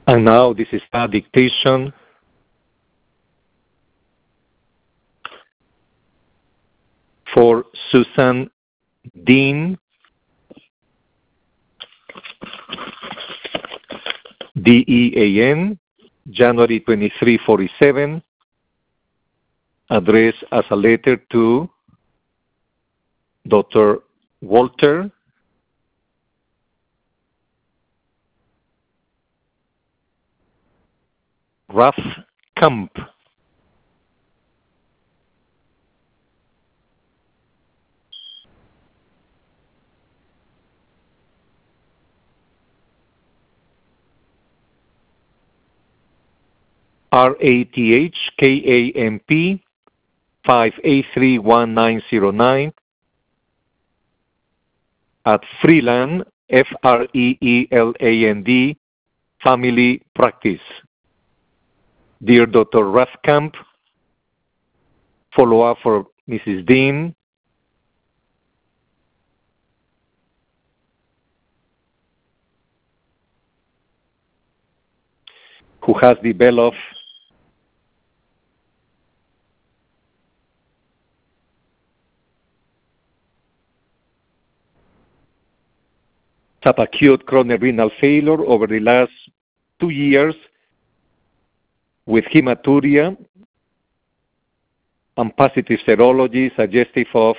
And now this is a dictation for Susan Dean, DEAN, January 23, 47, addressed as a letter to Dr. Walter Rathkamp. RATHKAMP 5831909 at Freeland, FREELAND, Family Practice. Dear Dr. Rathkamp, follow-up for Mrs. Dean. Who has developed subacute chronic renal failure over the last 2 years with hematuria and positive serology suggestive of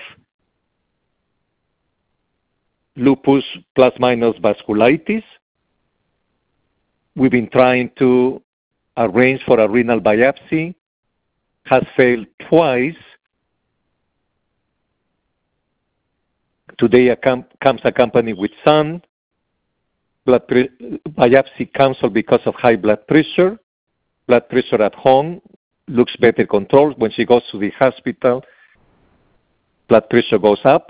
lupus plus minus vasculitis. We've been trying to arrange for a renal biopsy, has failed twice. Today comes accompanied with son. Biopsy canceled because of high blood pressure. Blood pressure at home looks better controlled. When she goes to the hospital, blood pressure goes up.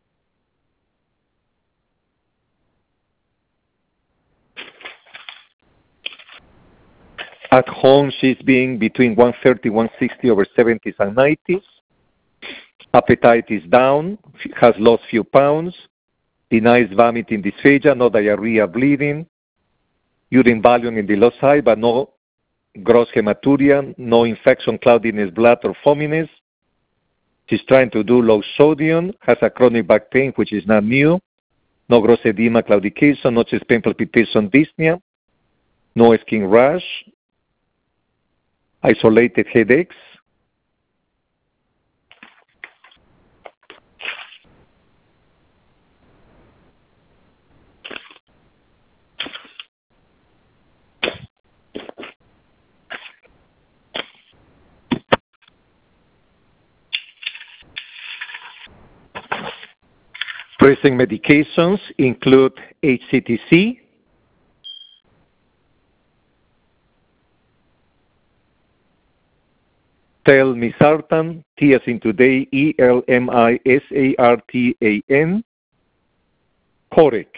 At home, she's being between 130, 160 over 70s and 90s. Appetite is down, has lost few pounds, denies vomiting, dysphagia, no diarrhea, bleeding, urine volume in the loci, but no gross hematuria, no infection, cloudiness, blood, or foaminess. She's trying to do low sodium, has a chronic back pain, which is not new, no gross edema, claudication, no chest pain, palpitation, dyspnea, no skin rash, isolated headaches. Present medications include HCTC, telmisartan, Thiazin today, ELMISARTAN, Corec.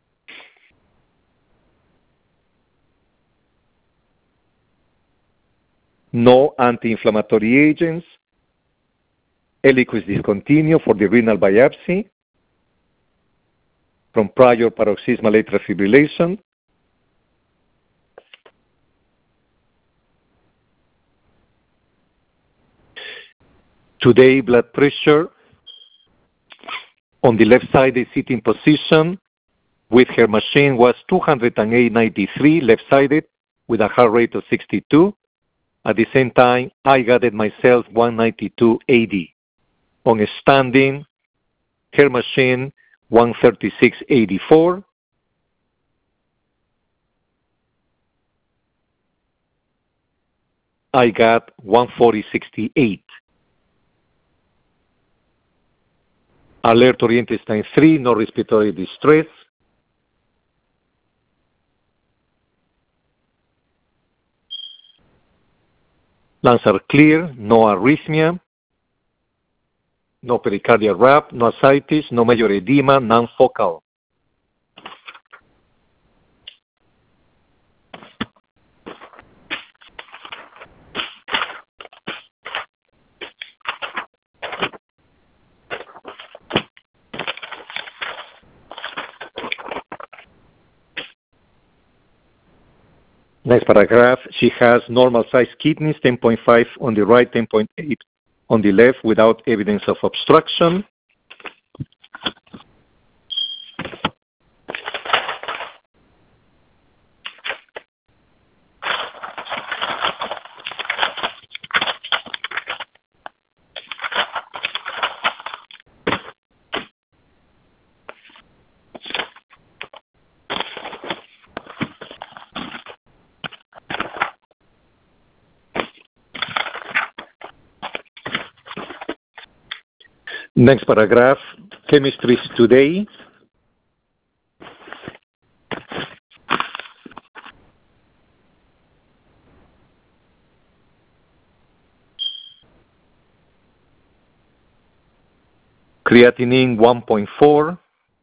No anti-inflammatory agents. Eliquis discontinued for the renal biopsy from prior paroxysmal atrial fibrillation. Today, blood pressure on the left side, the sitting position with her machine was 208/93 left-sided with a heart rate of 62. At the same time, I got it myself 192/80. On a standing, her machine 136/84. I got 140/68. Alert or intestine 3, no respiratory distress. Lungs are clear, no arrhythmia, no pericardial rap, no ascites, no major edema, non-focal. Next paragraph, she has normal-sized kidneys, 10.5 on the right, 10.8 on the left, without evidence of obstruction. Next paragraph, chemistries today. Creatinine 1.4,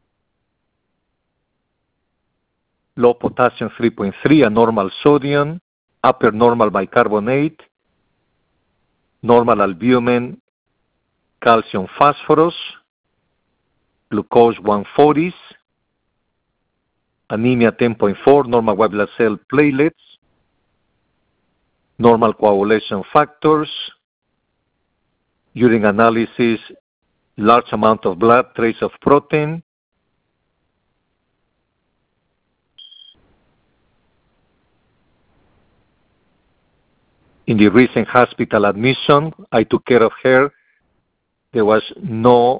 low potassium 3.3, a normal sodium, upper normal bicarbonate, normal albumin, calcium phosphorus, glucose 140s, anemia 10.4, normal white blood cell platelets, normal coagulation factors, urine analysis, large amount of blood, trace of protein. In the recent hospital admission, I took care of her. There was no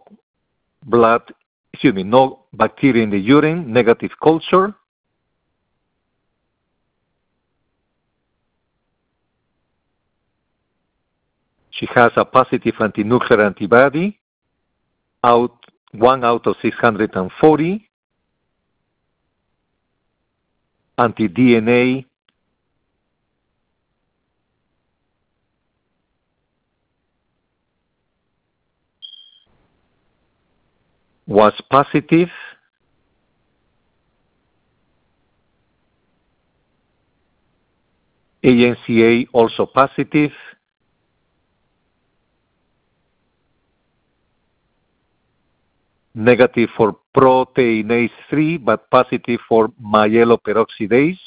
bacteria in the urine, negative culture. She has a positive antinuclear antibody, 1 out of 640. Anti-DNA was positive. ANCA also positive. Negative for proteinase 3, but positive for myeloperoxidase.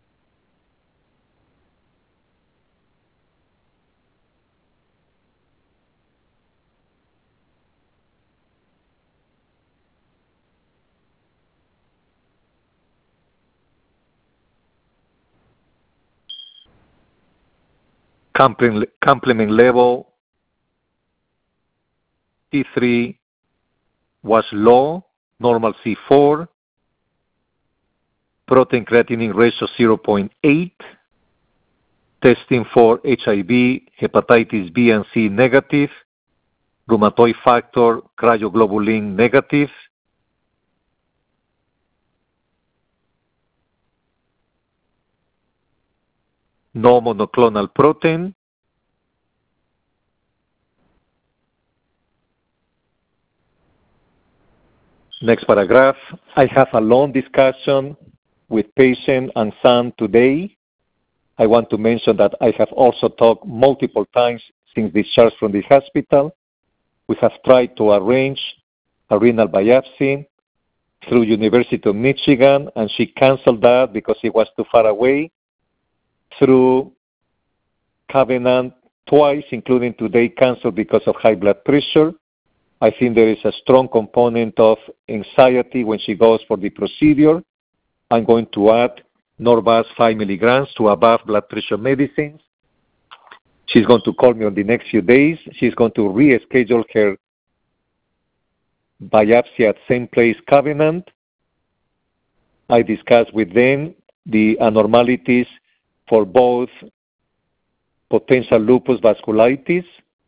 Complement level T3 was low, normal C4, protein creatinine ratio 0.8, testing for HIV, hepatitis B and C negative, rheumatoid factor, cryoglobulin negative. No monoclonal protein. Next paragraph. I have a long discussion with patient and son today. I want to mention that I have also talked multiple times since discharge from the hospital. We have tried to arrange a renal biopsy through University of Michigan, and she canceled that because it was too far away. Through Covenant twice, including today, canceled because of high blood pressure. I think there is a strong component of anxiety when she goes for the procedure. I'm going to add Norvasc 5 milligrams to above blood pressure medicines. She's going to call me on the next few days. She's going to reschedule her biopsy at same place, Covenant. I discussed with them the abnormalities for both potential lupus vasculitis.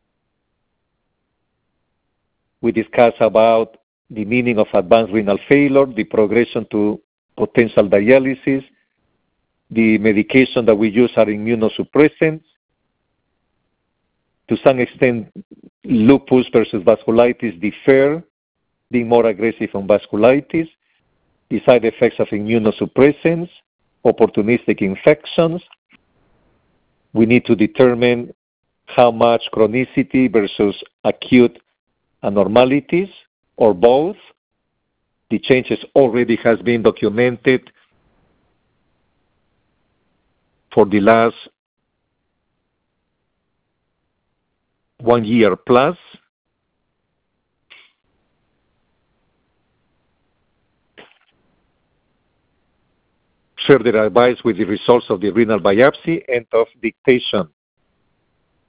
We discussed about the meaning of advanced renal failure, the progression to potential dialysis. The medication that we use are immunosuppressants. To some extent, lupus versus vasculitis differ, being more aggressive on vasculitis. The side effects of immunosuppressants, opportunistic infections. We need to determine how much chronicity versus acute abnormalities, or both. The changes already has been documented for the last 1 year plus. Further advice with the results of the renal biopsy. End of dictation.